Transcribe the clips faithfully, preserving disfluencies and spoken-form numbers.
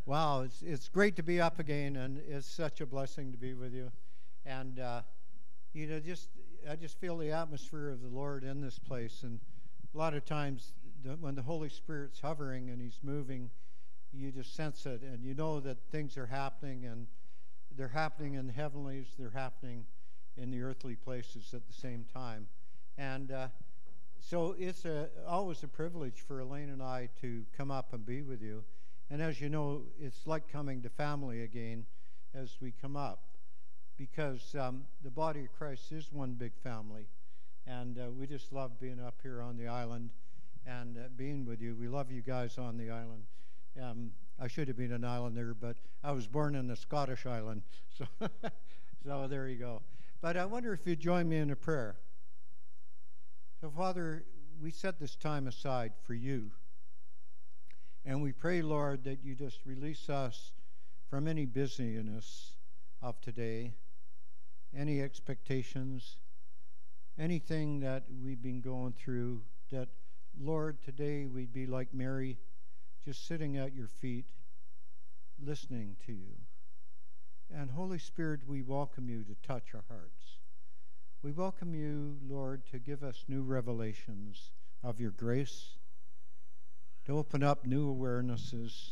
Wow, it's it's great to be up again, and it's such a blessing to be with you. And uh, you know, just I just feel the atmosphere of the Lord in this place. And a lot of times, the, when the Holy Spirit's hovering and He's moving, you just sense it, and you know that things are happening, and they're happening in the heavenlies, they're happening in the earthly places at the same time. And uh, so it's a, always a privilege for Elaine and I to come up and be with you. And as you know, it's like coming to family again as we come up, because um, the body of Christ is one big family. And uh, we just love being up here on the island and uh, being with you. We love you guys on the island. Um, I should have been an islander, but I was born in the Scottish island. So, so there you go. But I wonder if you'd join me in a prayer. So, Father, we set this time aside for you. And we pray, Lord, that you just release us from any busyness of today, any expectations, anything that we've been going through, that, Lord, today we'd be like Mary, just sitting at your feet, listening to you. And Holy Spirit, we welcome you to touch our hearts. We welcome you, Lord, to give us new revelations of your grace, to open up new awarenesses,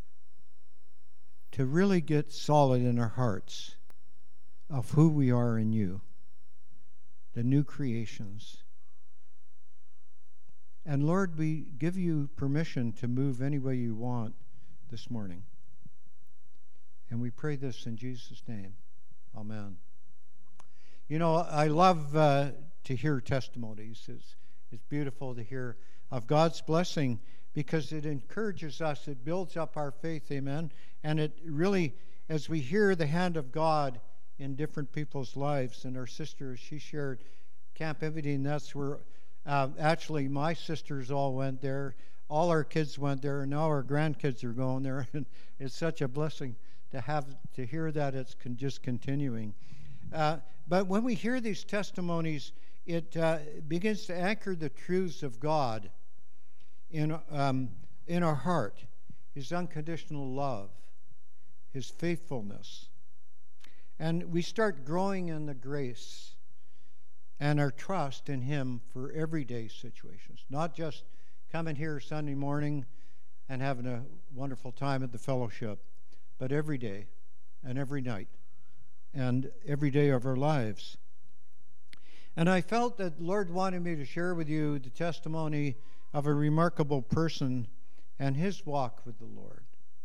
to really get solid in our hearts of who we are in you, the new creations. And Lord, we give you permission to move any way you want this morning. And we pray this in Jesus' name. Amen. You know, I love uh, to hear testimonies. It's, it's beautiful to hear of God's blessing, because it encourages us, it builds up our faith, amen. And it really, as we hear the hand of God in different people's lives, and our sister, she shared Camp Everdeen, that's where uh, actually my sisters all went there, all our kids went there, and now our grandkids are going there, and it's such a blessing to have, to hear that it's con- just continuing. Uh, but when we hear these testimonies, it uh, begins to anchor the truths of God in um, in our heart, his unconditional love, his faithfulness. And we start growing in the grace and our trust in him for everyday situations, not just coming here Sunday morning and having a wonderful time at the fellowship, but every day and every night and every day of our lives. And I felt that the Lord wanted me to share with you the testimony of a remarkable person and his walk with the Lord.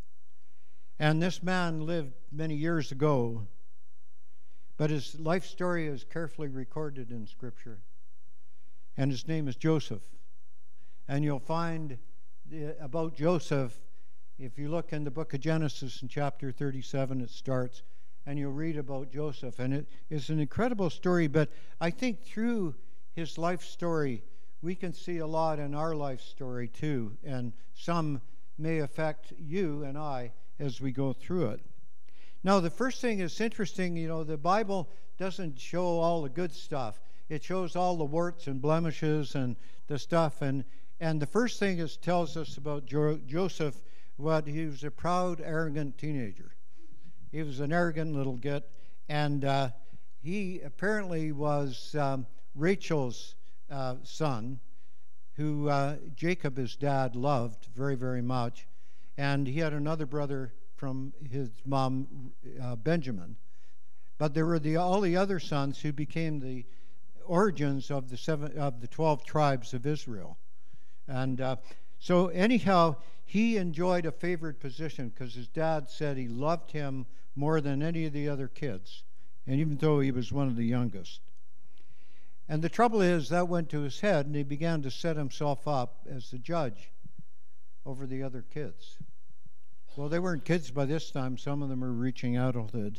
And this man lived many years ago, but his life story is carefully recorded in Scripture. And his name is Joseph. And you'll find the, about Joseph, if you look in the book of Genesis in chapter thirty-seven, it starts, and you'll read about Joseph. And it is an incredible story, but I think through his life story, we can see a lot in our life story too, and some may affect you and I as we go through it. Now, the first thing is interesting, you know, the Bible doesn't show all the good stuff. It shows all the warts and blemishes and the stuff, and and the first thing is tells us about jo- Joseph, what he was a proud, arrogant teenager. He was an arrogant little git, and uh, he apparently was um, Rachel's Uh, son, who uh, Jacob, his dad, loved very, very much. And he had another brother from his mom, uh, Benjamin. But there were the, all the other sons who became the origins of the seven of the twelve tribes of Israel. And uh, so anyhow, he enjoyed a favored position because his dad said he loved him more than any of the other kids, and even though he was one of the youngest. And the trouble is, that went to his head, and he began to set himself up as the judge over the other kids. Well, they weren't kids by this time. Some of them were reaching adulthood.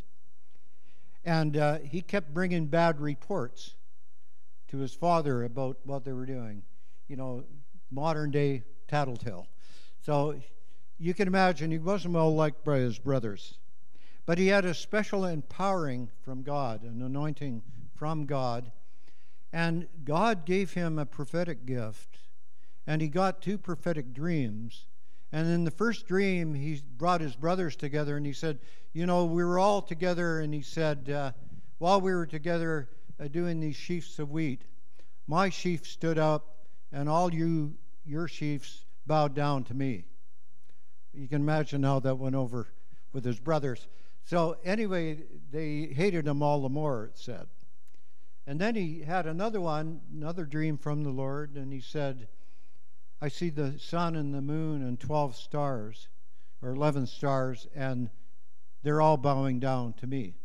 And uh, he kept bringing bad reports to his father about what they were doing. You know, modern-day tattletale. So you can imagine he wasn't well liked by his brothers. But he had a special empowering from God, an anointing from God. And God gave him a prophetic gift, and he got two prophetic dreams, And in the first dream, he brought his brothers together, and he said, you know, we were all together, and he said, uh, while we were together uh, doing these sheaves of wheat, my sheaf stood up, and all you, your sheaves bowed down to me. You can imagine how that went over with his brothers. So anyway, they hated him all the more, it said. And then he had another one, another dream from the Lord, and he said, I see the sun and the moon and twelve stars, or eleven stars, and they're all bowing down to me.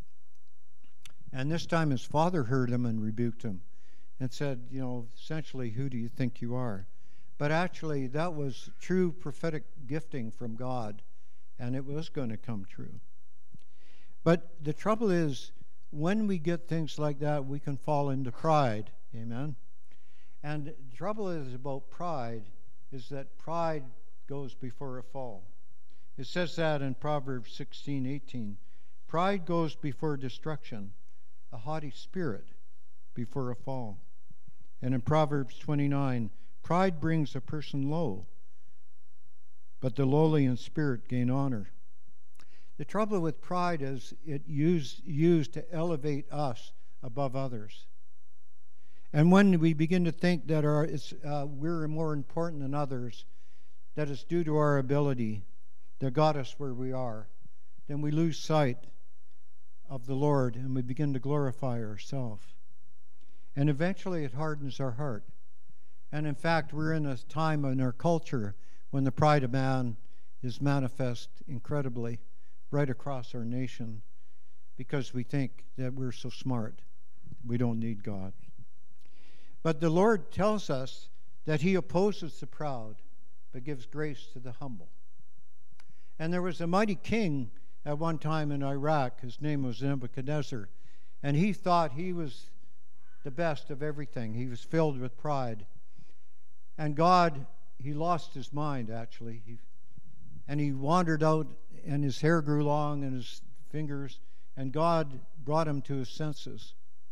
And this time his father heard him and rebuked him and said, you know, essentially, who do you think you are? But actually, that was true prophetic gifting from God, and it was going to come true. But the trouble is, when we get things like that, we can fall into pride. Amen? And the trouble is about pride is that pride goes before a fall. It says that in Proverbs sixteen eighteen. Pride goes before destruction, a haughty spirit before a fall. And in Proverbs twenty-nine, pride brings a person low, but the lowly in spirit gain honor. The trouble with pride is it used, used to elevate us above others. And when we begin to think that our, it's, uh, we're more important than others, that it's due to our ability that got us where we are, then we lose sight of the Lord and we begin to glorify ourselves. And eventually it hardens our heart. And in fact, we're in a time in our culture when the pride of man is manifest incredibly right across our nation because we think that we're so smart. We don't need God. But the Lord tells us that he opposes the proud, but gives grace to the humble. And there was a mighty king at one time in Iraq. His name was Nebuchadnezzar. And he thought he was the best of everything. He was filled with pride. And God, he lost his mind, actually. He, and he wandered out, and his hair grew long and his fingers. And God brought him to his senses.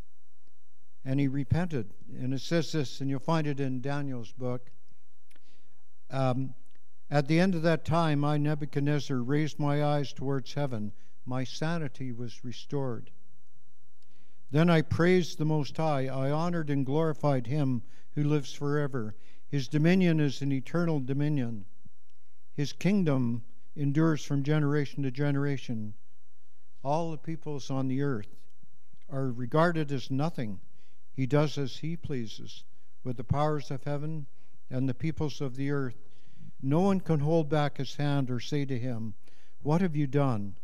And he repented. And it says this, and you'll find it in Daniel's book. Um, At the end of that time, I, Nebuchadnezzar, raised my eyes towards heaven. My sanity was restored. Then I praised the Most High. I honored and glorified him who lives forever. His dominion is an eternal dominion. His kingdom endures from generation to generation. All the peoples on the earth are regarded as nothing. He does as he pleases with the powers of heaven and the peoples of the earth. No one can hold back his hand or say to him, what have you done?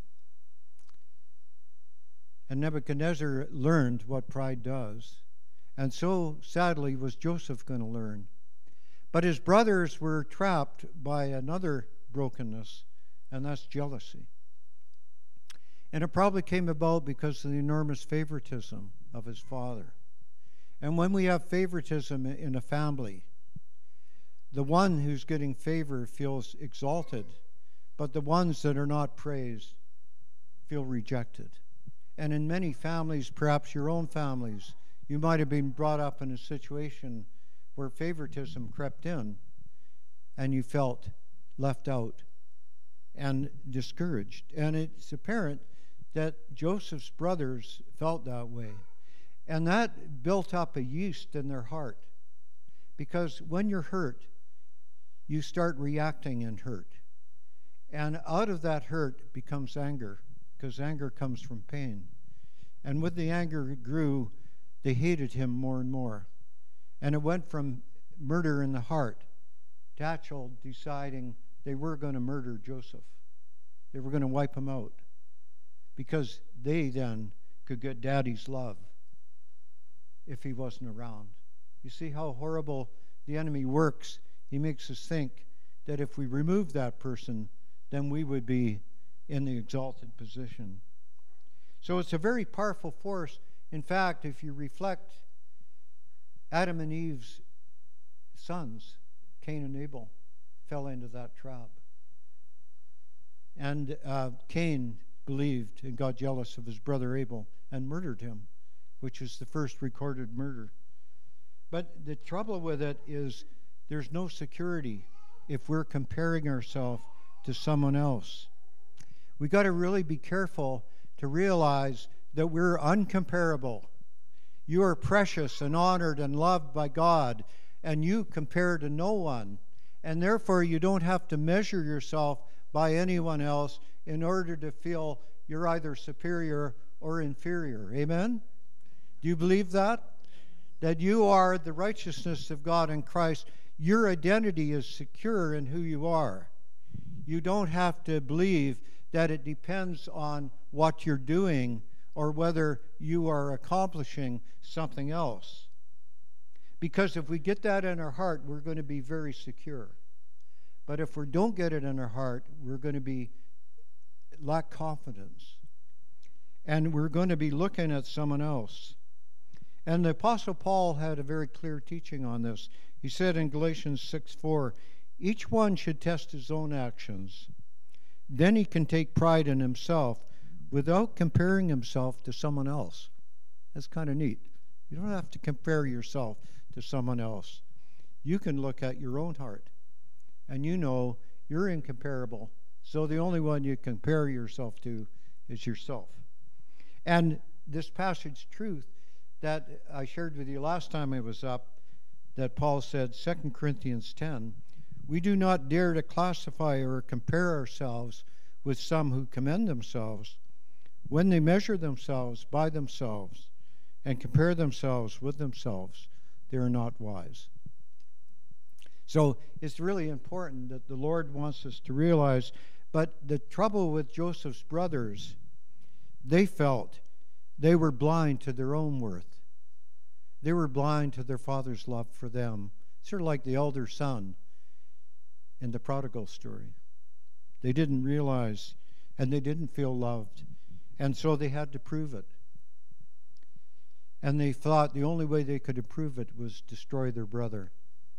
And Nebuchadnezzar learned what pride does. And so, sadly, was Joseph going to learn. But his brothers were trapped by another brokenness, and that's jealousy. And it probably came about because of the enormous favoritism of his father. And when we have favoritism in a family, the one who's getting favor feels exalted, but the ones that are not praised feel rejected. And in many families, perhaps your own families, you might have been brought up in a situation where favoritism crept in and you felt left out and discouraged. And it's apparent that Joseph's brothers felt that way. And that built up a yeast in their heart. Because when you're hurt, you start reacting in hurt. And out of that hurt becomes anger, because anger comes from pain. And with the anger it grew, they hated him more and more. And it went from murder in the heart to actual deciding they were going to murder Joseph. They were going to wipe him out. Because they then could get daddy's love if he wasn't around. You see how horrible the enemy works? He makes us think that if we remove that person, then we would be in the exalted position. So it's a very powerful force. In fact, if you reflect, Adam and Eve's sons, Cain and Abel, fell into that trap. And uh, Cain believed and got jealous of his brother Abel and murdered him, which is the first recorded murder. But the trouble with it is there's no security if we're comparing ourselves to someone else. We got to really be careful to realize that we're uncomparable. You are precious and honored and loved by God, and you compare to no one. And therefore, you don't have to measure yourself by anyone else in order to feel you're either superior or inferior. Amen? Do you believe that? That you are the righteousness of God in Christ. Your identity is secure in who you are. You don't have to believe that it depends on what you're doing or whether you are accomplishing something else. Because if we get that in our heart, we're going to be very secure. But if we don't get it in our heart, we're going to be lack confidence. And we're going to be looking at someone else. And the Apostle Paul had a very clear teaching on this. He said in Galatians six four, each one should test his own actions. Then he can take pride in himself without comparing himself to someone else. That's kind of neat. You don't have to compare yourself to someone else. You can look at your own heart, and you know you're incomparable. So the only one you compare yourself to is yourself. And this passage truth that I shared with you last time I was up, that Paul said, Second Corinthians ten, we do not dare to classify or compare ourselves with some who commend themselves. When they measure themselves by themselves and compare themselves with themselves, they are not wise. So it's really important that the Lord wants us to realize, but the trouble with Joseph's brothers, they felt they were blind to their own worth. They were blind to their father's love for them. Sort of like the elder son in the prodigal story. They didn't realize, and they didn't feel loved, and so they had to prove it. And they thought the only way they could improve it was destroy their brother.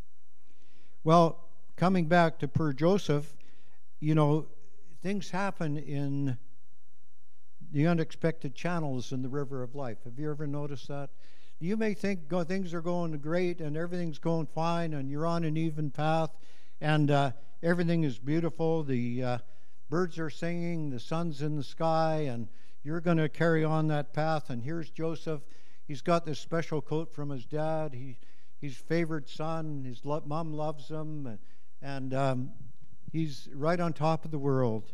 Well, coming back to poor Joseph, you know, things happen in the unexpected channels in the river of life. Have you ever noticed that? You may think go, things are going great and everything's going fine and you're on an even path and uh, everything is beautiful. The uh, birds are singing, the sun's in the sky, and you're going to carry on that path. And here's Joseph. He's got this special coat from his dad. He, he's favored son. His lo- mom loves him. And, and um, he's right on top of the world.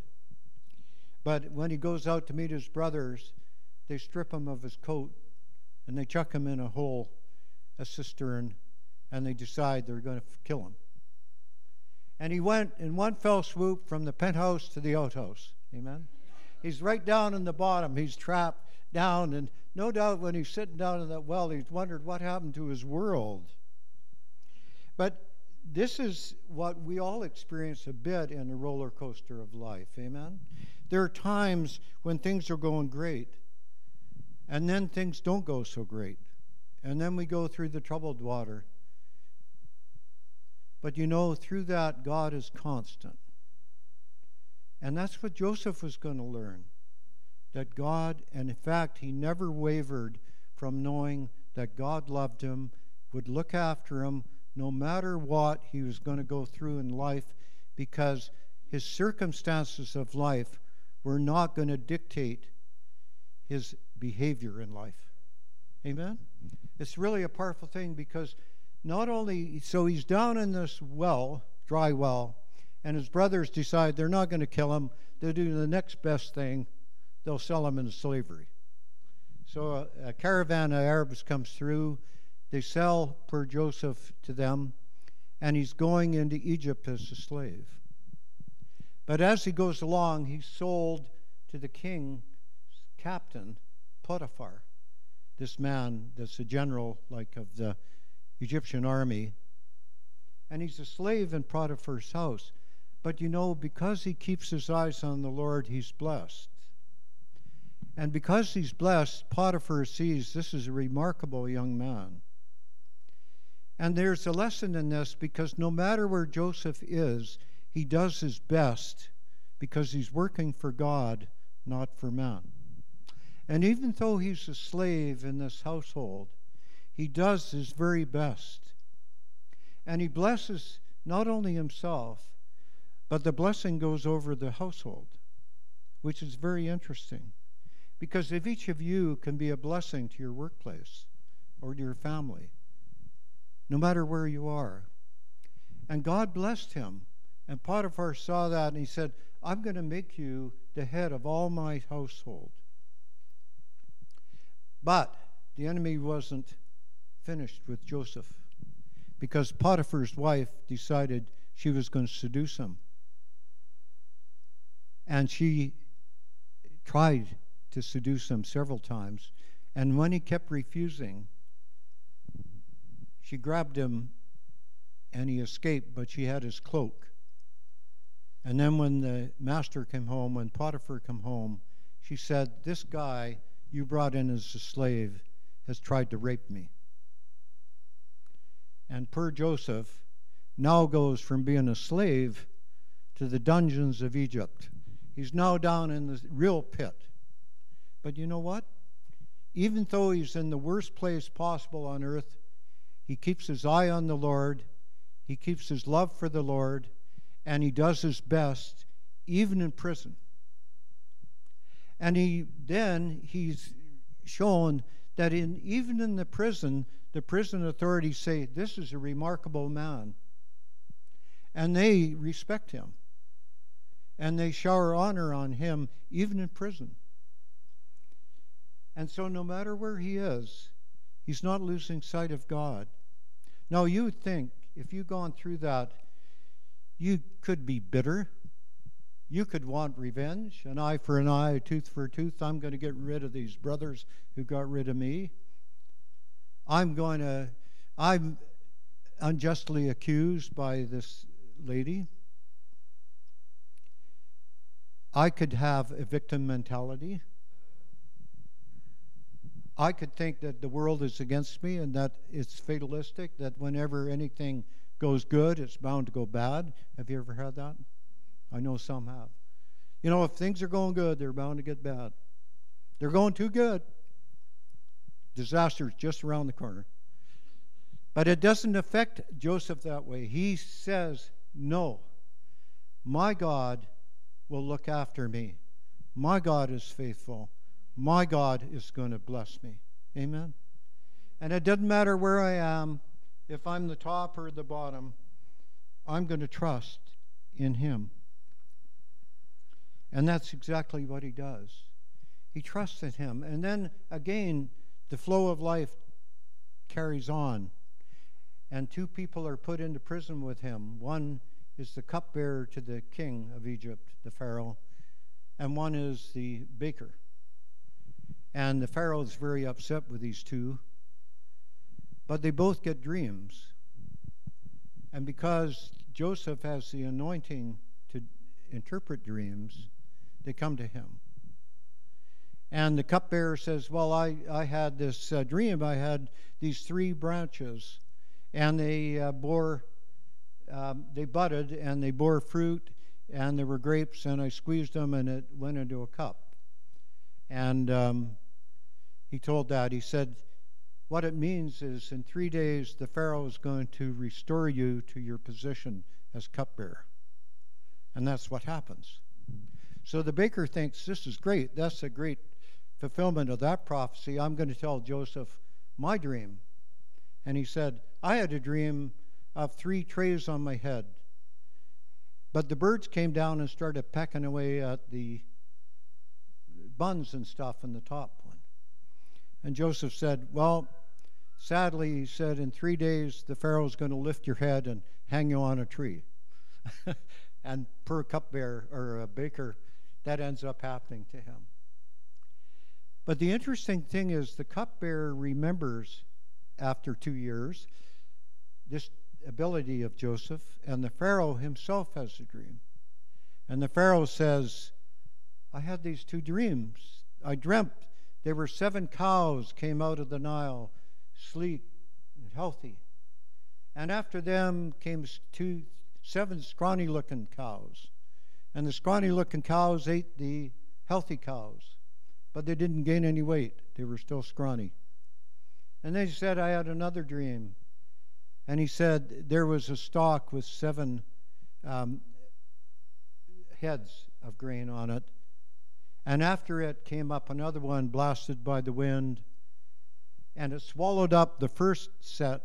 But when he goes out to meet his brothers, they strip him of his coat and they chuck him in a hole, a cistern, and they decide they're going to kill him. And he went in one fell swoop from the penthouse to the outhouse. Amen? He's right down in the bottom. He's trapped down, and no doubt when he's sitting down in that well, he's wondered what happened to his world. But this is what we all experience a bit in the roller coaster of life. Amen? There are times when things are going great, and then things don't go so great. And then we go through the troubled water. But you know, through that, God is constant. And that's what Joseph was going to learn. That God, and in fact, he never wavered from knowing that God loved him, would look after him, no matter what he was going to go through in life, because his circumstances of life were not going to dictate his behavior in life. Amen? It's really a powerful thing, because not only, so he's down in this well, dry well, and his brothers decide they're not going to kill him. They'll do the next best thing. They'll sell him into slavery. So a, a caravan of Arabs comes through. They sell poor Joseph to them, and he's going into Egypt as a slave. But as he goes along, he's sold to the king's captain, Potiphar, this man that's a general like of the Egyptian army. And he's a slave in Potiphar's house. But you know, because he keeps his eyes on the Lord, he's blessed. And because he's blessed, Potiphar sees this is a remarkable young man. And there's a lesson in this, because no matter where Joseph is, he does his best because he's working for God, not for man. And even though he's a slave in this household, he does his very best. And he blesses not only himself, but the blessing goes over the household, which is very interesting. Because if each of you can be a blessing to your workplace or to your family, no matter where you are. And God blessed him. And Potiphar saw that and he said, I'm going to make you the head of all my household. But the enemy wasn't finished with Joseph, because Potiphar's wife decided she was going to seduce him. And she tried to seduce him several times. And when he kept refusing, she grabbed him and he escaped, but she had his cloak. And then when the master came home, when Potiphar came home, she said, this guy you brought in as a slave has tried to rape me. And poor Joseph now goes from being a slave to the dungeons of Egypt. He's now down in the real pit. But you know what? Even though he's in the worst place possible on earth, he keeps his eye on the Lord, he keeps his love for the Lord, and he does his best, even in prison. And he then he's shown that in even in the prison, the prison authorities say, this is a remarkable man. And they respect him. And they shower honor on him, even in prison. And so no matter where he is, he's not losing sight of God. Now you would think, if you've gone through that, you could be bitter. You could want revenge, an eye for an eye, a tooth for a tooth. I'm going to get rid of these brothers who got rid of me. I'm going to, I'm unjustly accused by this lady. I could have a victim mentality. I could think that the world is against me and that it's fatalistic, that whenever anything goes good, it's bound to go bad. Have you ever had that? I know some have. You know, if things are going good, they're bound to get bad. They're going too good, disaster's just around the corner. But it doesn't affect Joseph that way. He says, no, my God will look after me. My God is faithful. My God is going to bless me. Amen? And it doesn't matter where I am, if I'm the top or the bottom, I'm going to trust in him. And that's exactly what he does. He trusts in him. And then, again, the flow of life carries on. And two people are put into prison with him. One is the cupbearer to the king of Egypt, the Pharaoh, and one is the baker. And the Pharaoh is very upset with these two. But they both get dreams. And because Joseph has the anointing to interpret dreams, they come to him. And the cupbearer says, well, I, I had this uh, dream. I had these three branches, and they uh, bore, um, they budded, and they bore fruit, and there were grapes, and I squeezed them, and it went into a cup. And um, he told that, he said, what it means is in three days, the Pharaoh is going to restore you to your position as cupbearer. And that's what happens. So the baker thinks, this is great. That's a great fulfillment of that prophecy. I'm going to tell Joseph my dream. And he said, I had a dream of three trays on my head. But the birds came down and started pecking away at the buns and stuff in the top one. And Joseph said, well, sadly, he said, in three days, the Pharaoh's going to lift your head and hang you on a tree. And per cupbearer or a baker, that ends up happening to him. But the interesting thing is the cupbearer remembers after two years this ability of Joseph, and the Pharaoh himself has a dream. And the Pharaoh says, I had these two dreams. I dreamt there were seven cows came out of the Nile, sleek and healthy. And after them came two, seven scrawny-looking cows. And the scrawny-looking cows ate the healthy cows, but they didn't gain any weight. They were still scrawny. And then he said, I had another dream. And he said there was a stalk with seven um, heads of grain on it. And after it came up another one blasted by the wind, and it swallowed up the first set,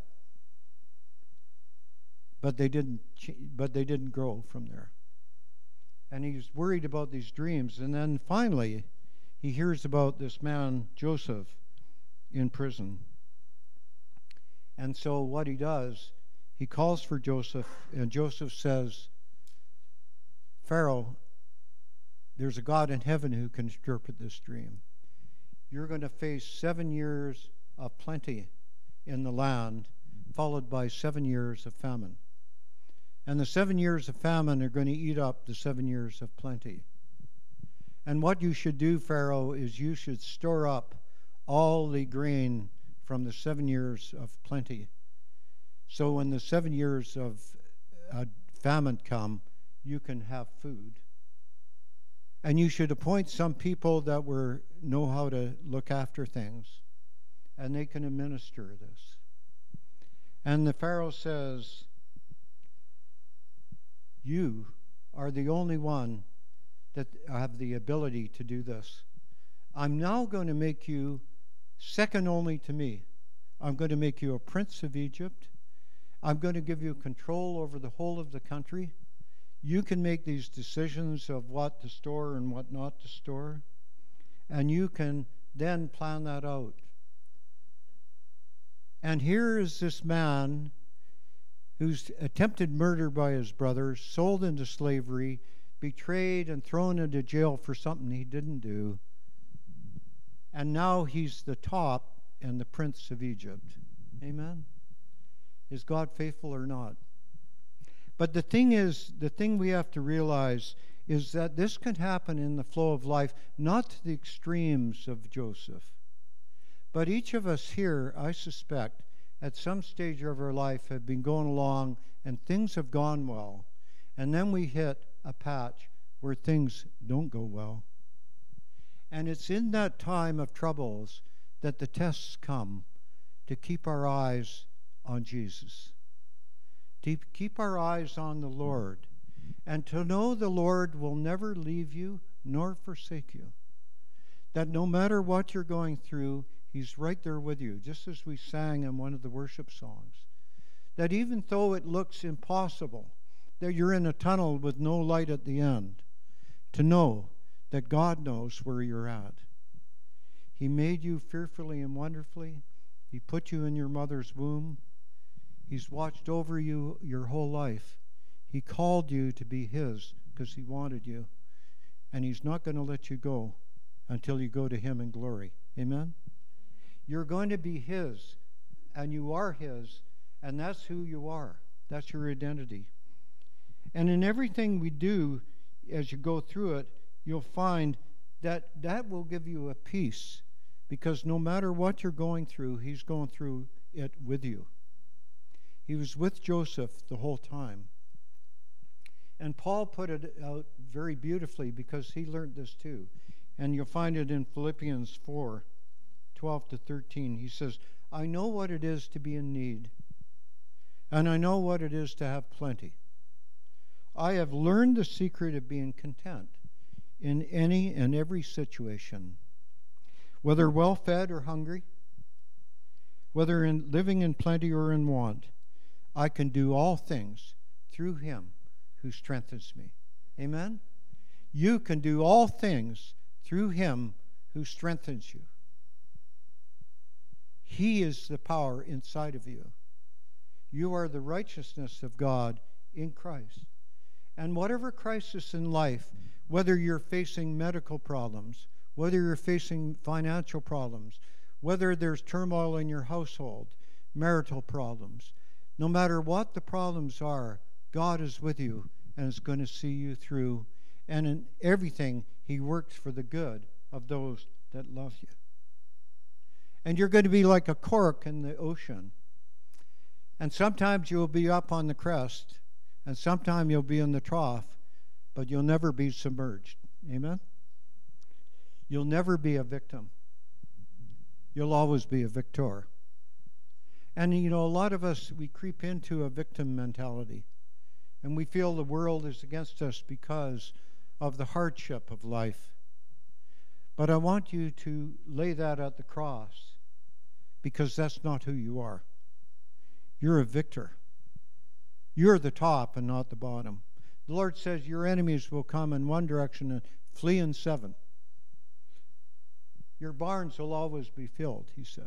but they didn't but they didn't grow from there. And he's worried about these dreams. And then finally he hears about this man Joseph in prison. And so what he does, he calls for Joseph, and Joseph says, Pharaoh, there's a God in heaven who can interpret this dream. You're going to face seven years of plenty in the land, followed by seven years of famine. And the seven years of famine are going to eat up the seven years of plenty. And what you should do, Pharaoh, is you should store up all the grain from the seven years of plenty. So when the seven years of uh, famine come, you can have food. And you should appoint some people that were know how to look after things, and they can administer this. And the Pharaoh says, you are the only one that have the ability to do this. I'm now going to make you second only to me. I'm going to make you a prince of Egypt. I'm going to give you control over the whole of the country. You can make these decisions of what to store and what not to store, and you can then plan that out. And here is this man who's attempted murder by his brothers, sold into slavery, betrayed and thrown into jail for something he didn't do, and now he's the top and the prince of Egypt. Amen? Is God faithful or not? But the thing is, the thing we have to realize is that this can happen in the flow of life, not to the extremes of Joseph. But each of us here, I suspect, at some stage of our life have been going along and things have gone well. And then we hit a patch where things don't go well. And it's in that time of troubles that the tests come to keep our eyes on Jesus. To keep our eyes on the Lord. And to know the Lord will never leave you nor forsake you. That no matter what you're going through, He's right there with you, just as we sang in one of the worship songs. That even though it looks impossible, that you're in a tunnel with no light at the end, to know that God knows where you're at. He made you fearfully and wonderfully. He put you in your mother's womb. He's watched over you your whole life. He called you to be His because He wanted you. And He's not going to let you go until you go to Him in glory. Amen? You're going to be His, and you are His, and that's who you are. That's your identity. And in everything we do, as you go through it, you'll find that that will give you a peace, because no matter what you're going through, He's going through it with you. He was with Joseph the whole time. And Paul put it out very beautifully because he learned this too. And you'll find it in Philippians four, twelve to thirteen. He says, I know what it is to be in need, and I know what it is to have plenty. I have learned the secret of being content in any and every situation, whether well-fed or hungry, whether in living in plenty or in want. I can do all things through Him who strengthens me. Amen? You can do all things through Him who strengthens you. He is the power inside of you. You are the righteousness of God in Christ. And whatever crisis in life, whether you're facing medical problems, whether you're facing financial problems, whether there's turmoil in your household, marital problems, no matter what the problems are, God is with you and is going to see you through. And in everything, He works for the good of those that love you. And you're going to be like a cork in the ocean. And sometimes you'll be up on the crest, and sometimes you'll be in the trough, but you'll never be submerged. Amen? You'll never be a victim. You'll always be a victor. And, you know, a lot of us, we creep into a victim mentality. And we feel the world is against us because of the hardship of life. But I want you to lay that at the cross, because that's not who you are. You're a victor. You're the top and not the bottom. The Lord says your enemies will come in one direction and flee in seven. Your barns will always be filled, he said.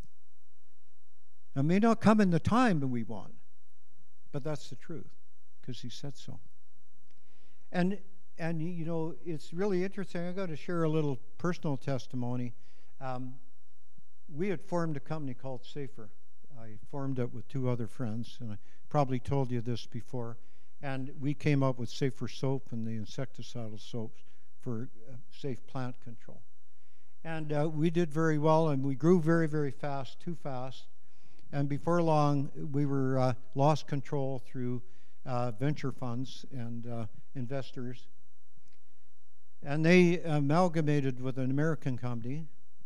It may not come in the time that we want, but that's the truth, because he said so. And, and you know, it's really interesting. I got to share a little personal testimony. Um, we had formed a company called Safer. I formed it with two other friends, and I probably told you this before. And we came up with Safer soap and the insecticidal soaps for uh, safe plant control. And uh, we did very well, and we grew very, very fast, too fast. And before long, we were uh, lost control through uh, venture funds and uh, investors. And they amalgamated with an American company,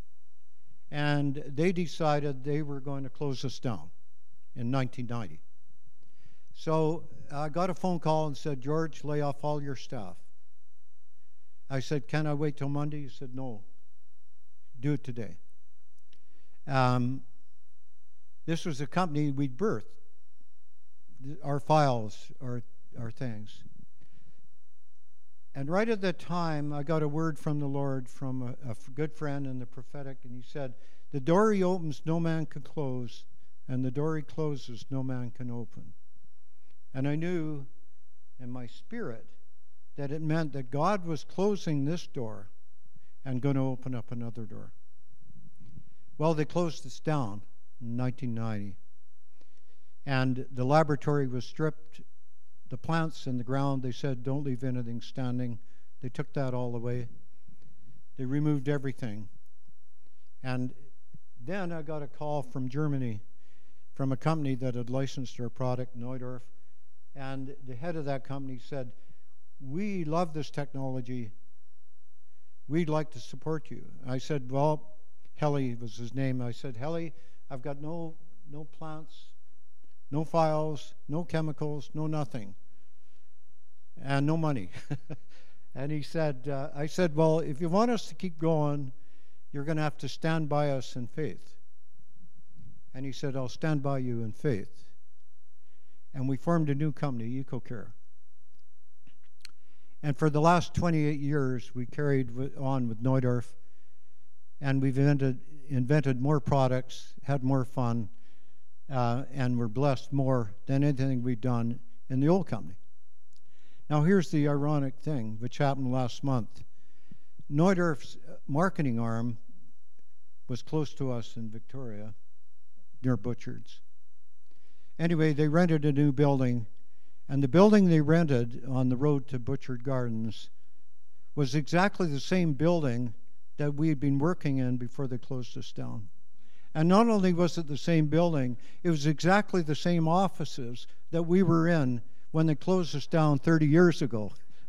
and they decided they were going to close us down in nineteen ninety. So I got a phone call and said, George, lay off all your staff. I said, can I wait till Monday? He said, no, do it today. Um, this was a company we'd birthed. Our files, our, our things. And right at that time, I got a word from the Lord from a, a good friend in the prophetic, and he said, the door he opens, no man can close, and the door he closes, no man can open. And I knew in my spirit that it meant that God was closing this door and going to open up another door. Well, they closed us down in nineteen ninety. And the laboratory was stripped. The plants in the ground, they said, don't leave anything standing. They took that all away. They removed everything. And then I got a call from Germany from a company that had licensed our product, Neudorf. And the head of that company said, we love this technology. We'd like to support you. I said, well, Helly was his name. I said, Helly, I've got no no plants, no files, no chemicals, no nothing, and no money. And he said, uh, I said, well, if you want us to keep going, you're going to have to stand by us in faith. And he said, I'll stand by you in faith. And we formed a new company, EcoCare. And for the last twenty-eight years, we carried on with Neudorf, and we've invented, invented more products, had more fun, uh, and were blessed more than anything we've done in the old company. Now, here's the ironic thing, which happened last month. Neudorf's marketing arm was close to us in Victoria, near Butchard's. Anyway, they rented a new building, and the building they rented on the road to Butchard Gardens was exactly the same building that we had been working in before they closed us down. And not only was it the same building, it was exactly the same offices that we were in when they closed us down thirty years ago.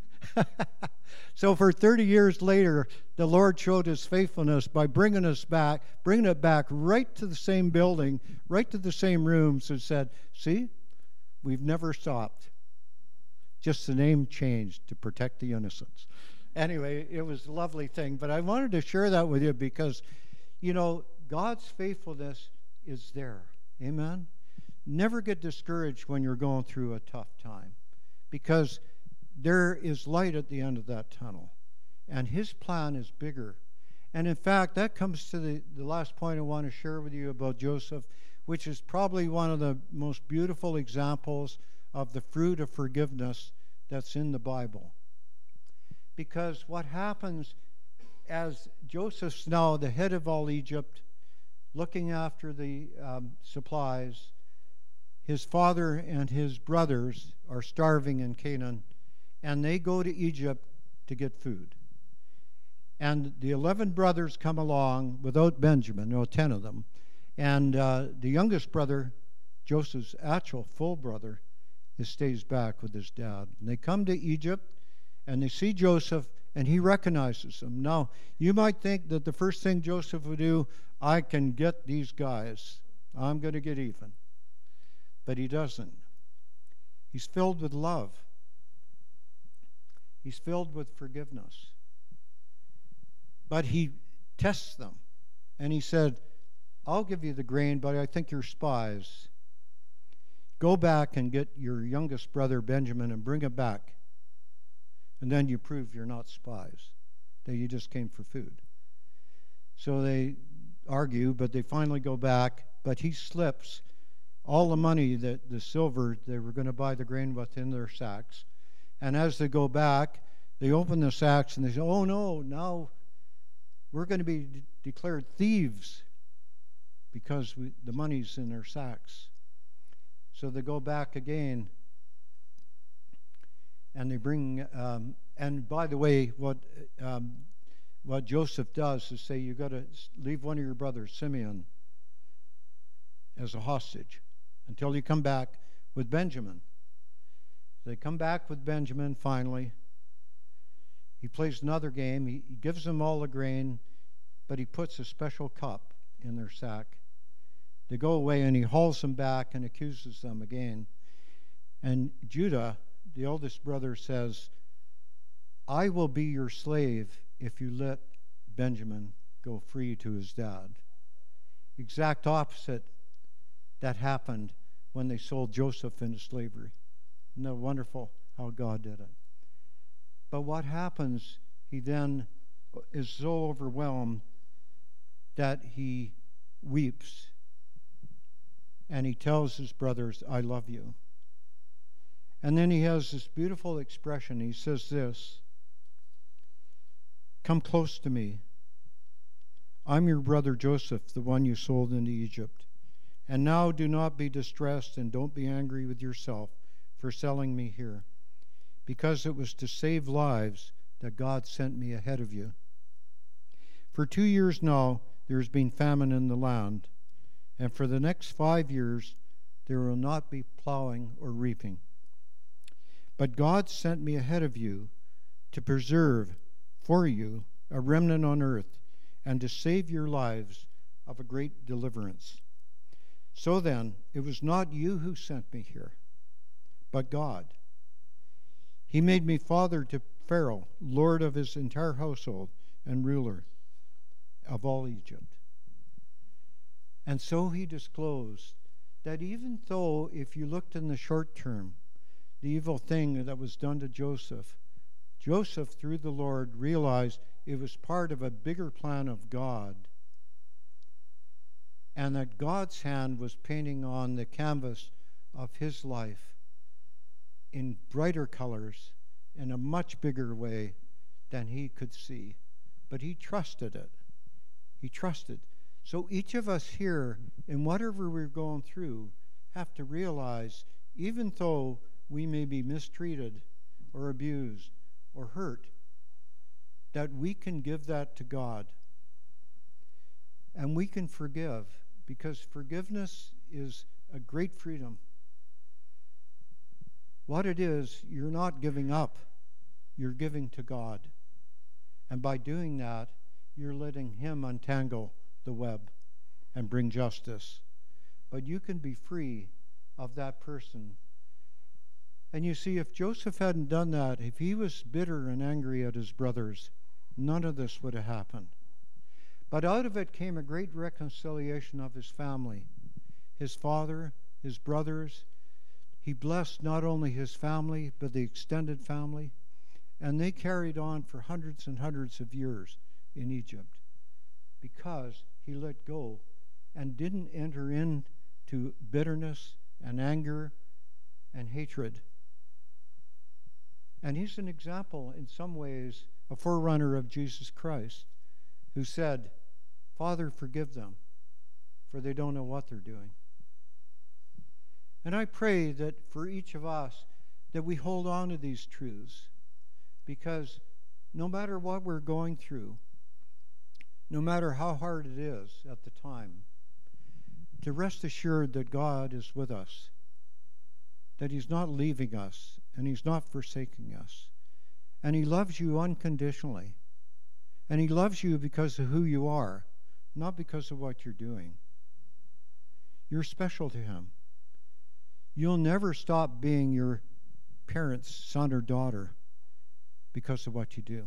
So for thirty years later, the Lord showed his faithfulness by bringing us back, bringing it back right to the same building, right to the same rooms, and said, see, we've never stopped. Just the name changed to protect the innocents. Anyway, it was a lovely thing, but I wanted to share that with you because, you know, God's faithfulness is there. Amen? Never get discouraged when you're going through a tough time, because there is light at the end of that tunnel, and his plan is bigger. And in fact, that comes to the, the last point I want to share with you about Joseph, which is probably one of the most beautiful examples of the fruit of forgiveness that's in the Bible. Because what happens as Joseph's now the head of all Egypt, looking after the um, supplies, his father and his brothers are starving in Canaan, and they go to Egypt to get food. And the eleven brothers come along without Benjamin, no, ten of them. And uh, the youngest brother, Joseph's actual full brother, is stays back with his dad. And they come to Egypt, and they see Joseph, and he recognizes them. Now, you might think that the first thing Joseph would do, I can get these guys. I'm going to get even. But he doesn't. He's filled with love. He's filled with forgiveness. But he tests them. And he said, I'll give you the grain, but I think you're spies. Go back and get your youngest brother Benjamin and bring him back. And then you prove you're not spies, that you just came for food. So they argue, but they finally go back. But he slips all the money, that the silver they were going to buy the grain with, in their sacks. And as they go back, they open the sacks and they say, oh no, now we're going to be de- declared thieves because we, the money's in their sacks. So they go back again and they bring, um, and by the way, what um, what Joseph does is say, you got to leave one of your brothers, Simeon, as a hostage until you come back with Benjamin. They come back with Benjamin finally. He plays another game. He, he gives them all the grain, but he puts a special cup in their sack. They go away and he hauls them back and accuses them again. And Judah, the oldest brother, says, I will be your slave if you let Benjamin go free to his dad. Exact opposite that happened when they sold Joseph into slavery. Isn't that wonderful how God did it? But what happens, he then is so overwhelmed that he weeps. And he tells his brothers, I love you. And then he has this beautiful expression. He says this, come close to me. I'm your brother Joseph, the one you sold into Egypt. And now do not be distressed and don't be angry with yourself for selling me here, because it was to save lives that God sent me ahead of you. For two years now there has been famine in the land, and for the next five years there will not be plowing or reaping. But God sent me ahead of you to preserve for you a remnant on earth and to save your lives of a great deliverance. So then, it was not you who sent me here, but God. He made me father to Pharaoh, lord of his entire household and ruler of all Egypt. And so he disclosed that even though, if you looked in the short term, the evil thing that was done to Joseph, Joseph, through the Lord, realized it was part of a bigger plan of God, and that God's hand was painting on the canvas of his life in brighter colors, in a much bigger way than he could see. But he trusted it. He trusted. So each of us here, in whatever we're going through, have to realize, even though we may be mistreated or abused or hurt, that we can give that to God. And we can forgive, because forgiveness is a great freedom. What it is, you're not giving up, you're giving to God. And by doing that, you're letting him untangle the web and bring justice. But you can be free of that person. And you see, if Joseph hadn't done that, if he was bitter and angry at his brothers, none of this would have happened. But out of it came a great reconciliation of his family, his father, his brothers. He blessed not only his family, but the extended family. And they carried on for hundreds and hundreds of years in Egypt because he let go and didn't enter into bitterness and anger and hatred. And he's an example, in some ways, a forerunner of Jesus Christ, who said, Father, forgive them, for they don't know what they're doing. And I pray that for each of us, that we hold on to these truths, because no matter what we're going through, no matter how hard it is at the time, to rest assured that God is with us, that he's not leaving us, and he's not forsaking us, and he loves you unconditionally, and he loves you because of who you are, not because of what you're doing. You're special to him. You'll never stop being your parent's son or daughter because of what you do.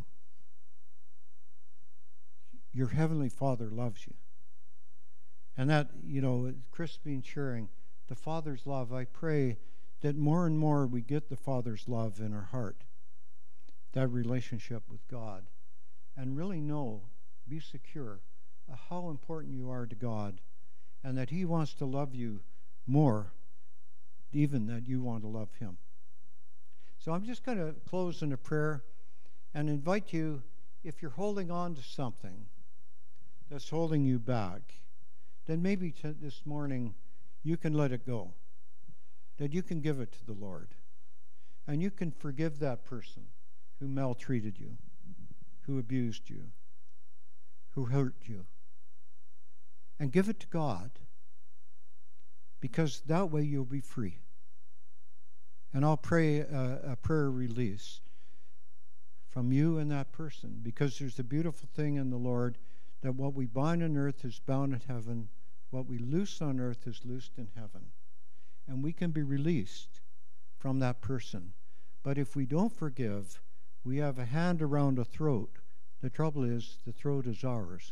Your Heavenly Father loves you. And that, you know, Chris been sharing the Father's love. I pray that more and more we get the Father's love in our heart, that relationship with God, and really know, be secure of how important you are to God, and that he wants to love you more even than you want to love him. So I'm just going to close in a prayer and invite you, if you're holding on to something that's holding you back, then maybe t- this morning you can let it go, that you can give it to the Lord, and you can forgive that person who maltreated you, who abused you, who hurt you, and give it to God, because that way you'll be free. And I'll pray a, a prayer release from you and that person, because there's a beautiful thing in the Lord, that what we bind on earth is bound in heaven, what we loose on earth is loosed in heaven. And we can be released from that person. But if we don't forgive, we have a hand around a throat. The trouble is, the throat is ours.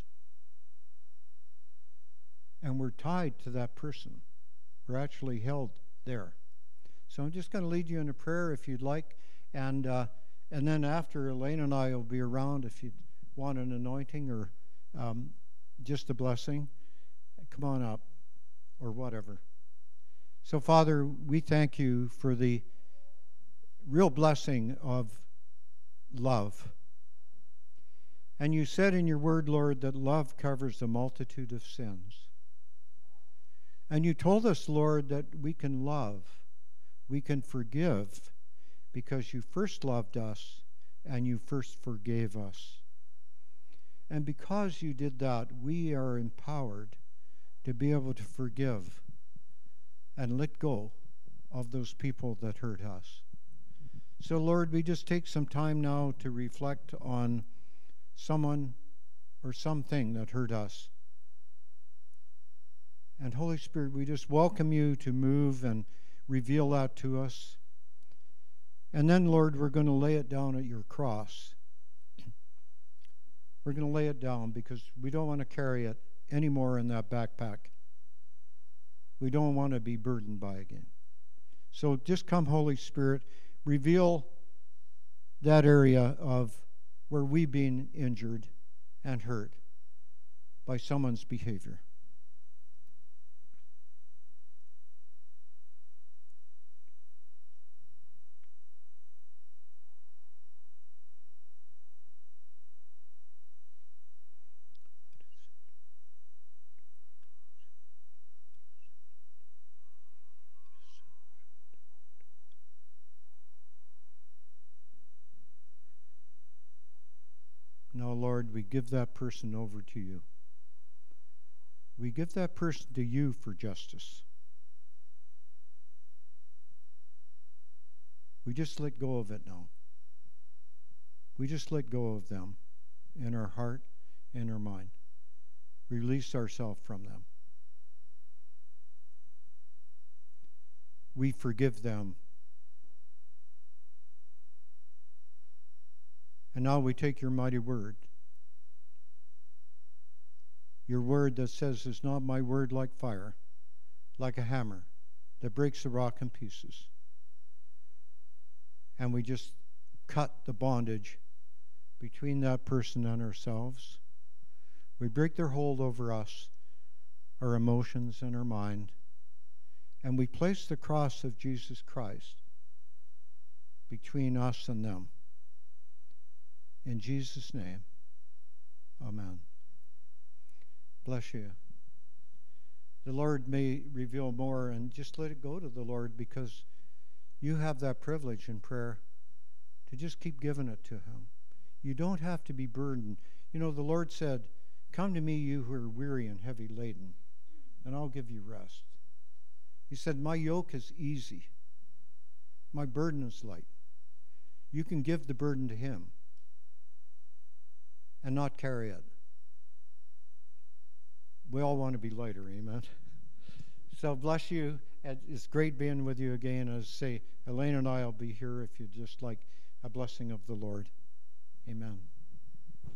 And we're tied to that person. We're actually held there. So I'm just going to lead you in a prayer if you'd like. And uh, and then after, Elaine and I will be around if you want an anointing or um, just a blessing. Come on up, or whatever. So, Father, we thank you for the real blessing of love. And you said in your word, Lord, that love covers a multitude of sins. And you told us, Lord, that we can love, we can forgive, because you first loved us and you first forgave us. And because you did that, we are empowered to be able to forgive and let go of those people that hurt us. So, Lord, we just take some time now to reflect on someone or something that hurt us. And Holy Spirit, we just welcome you to move and reveal that to us. And then, Lord, we're going to lay it down at your cross. We're going to lay it down because we don't want to carry it anymore in that backpack. We don't want to be burdened by it again. So just come, Holy Spirit, reveal that area of where we've been injured and hurt by someone's behavior. Now, Lord, we give that person over to you. We give that person to you for justice. We just let go of it now. We just let go of them in our heart and our mind. Release ourselves from them. We forgive them. And now we take your mighty word. Your word that says, "Is not my word like fire, like a hammer that breaks the rock in pieces?" And we just cut the bondage between that person and ourselves. We break their hold over us, our emotions and our mind. And we place the cross of Jesus Christ between us and them. In Jesus' name, amen. Bless you. The Lord may reveal more, and just let it go to the Lord, because you have that privilege in prayer to just keep giving it to him. You don't have to be burdened. You know, the Lord said, "Come to me, you who are weary and heavy laden, and I'll give you rest." He said, "My yoke is easy. My burden is light." You can give the burden to him and not carry it. We all want to be lighter, amen? So bless you. It's great being with you again. As I say, Elaine and I will be here if you'd just like a blessing of the Lord. Amen.